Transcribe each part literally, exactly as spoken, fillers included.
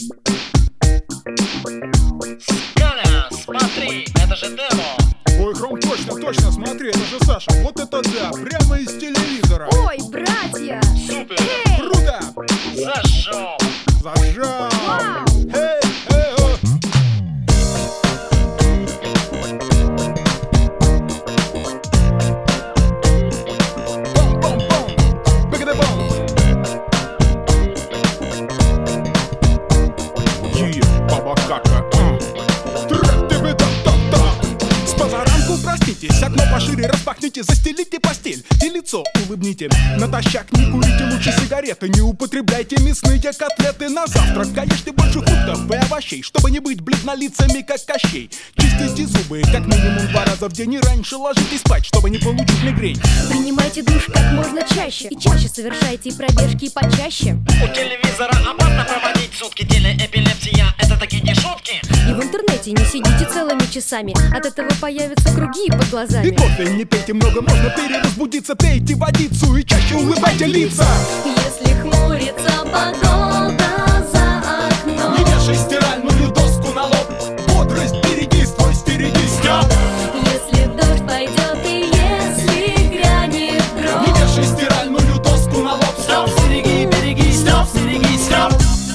Галя, смотри, это же демо. Ой, Хром, точно, точно, смотри, это же Саша. Вот это да, прямо из телевизора. Ой, братья! Супер! Эй! Круто! Зашел! Зажал! Вау! Эй, эй, о! Бом-бом-бом! Бигада-бом! Е, баба кака, а. Тра-ты-бы-да-да-да. С позаранку проститесь, окно пошире распахните, застелите постель и лицо улыбните. Натощак не курите лучше сигареты, не употребляйте мясные котлеты на завтрак. Ешьте больше фруктов и овощей, чтобы не быть бледнолицами, как Кощей. Чистите зубы как минимум два раза в день и раньше ложитесь спать, чтобы не получить мигрень. Принимайте душ как можно чаще и чаще совершайте пробежки почаще. У телевизора опасно проводить сутки, телеэпилепсия — это такие не шутки. И в интернете не сидите целыми часами, от этого появятся круги под И глазами. кофе не пейте много, можно перевозбудиться. Пейте водицу и чаще улыбайте лица. Если хмурится погода за окном, Не вешай стиральную доску на лоб. Бодрость береги, стой, стерегись, Стёп. если дождь пойдет и если грянет Не гром, вешай стиральную доску на лоб. Стёп, стереги, береги, Стёп, стереги, Стёп.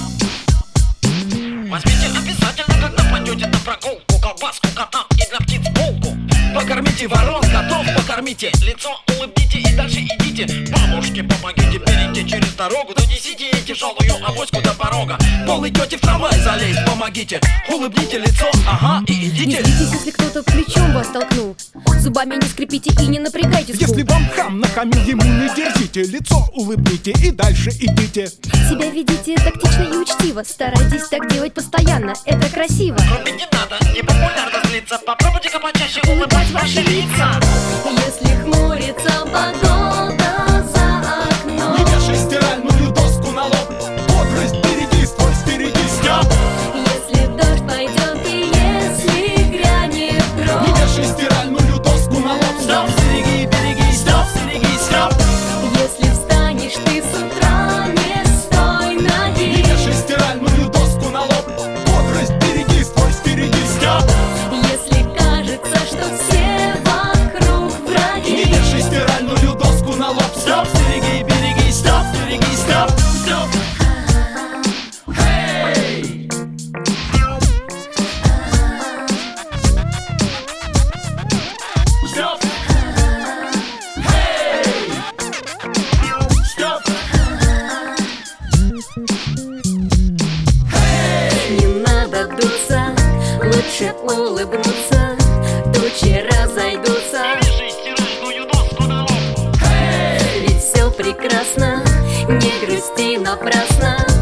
Возьмите обязательно, когда пойдете на прогулку, колбаску, кота и для птиц булку. Покормите ворон, котов покормите, лицо улыбните и дальше идите. Бабушке помогите, перейти через дорогу, донесите ей тяжелую авоську до порога. Пол идете в трамвай залезть, помогите, улыбните лицо, ага, и не идите. злитесь, если кто-то плечом вас толкнул, зубами не скрипите и не напрягайте скул. Если вам хам нахамил, ему не дерзите, лицо улыбните и дальше идите. Себя ведите тактично и учтиво, старайтесь так делать постоянно, это красиво. Кроме не надо, не популярно злиться, попробуйте-ка почаще улыбать ваши лица. Если хмурится погода за окном, Не вешай стиральную доску на лоб. Бодрость береги, стой, стерегись, Стёп. если дождь пойдет и если грянет Не гром, вешай стиральную доску на лоб. Стёп, стереги, береги, Стёп, стерегись, Стёп. если встанешь ты с утра не с той Не ноги, вешай стиральную доску на лоб. Бодрость береги, стой, стерегись, Стёп. если кажется, что все вокруг Не враги, вешай стиральную доску на лоб. Стёп, стереги, береги, Стёп, стереги, Стёп, Стёп. Эй! Стёп! Эй! Стёп! не надо дуться, лучше улыбнуться, тучи разойдутся, Вешай стиральную доску на лоб. ведь все прекрасно, не грусти напрасно.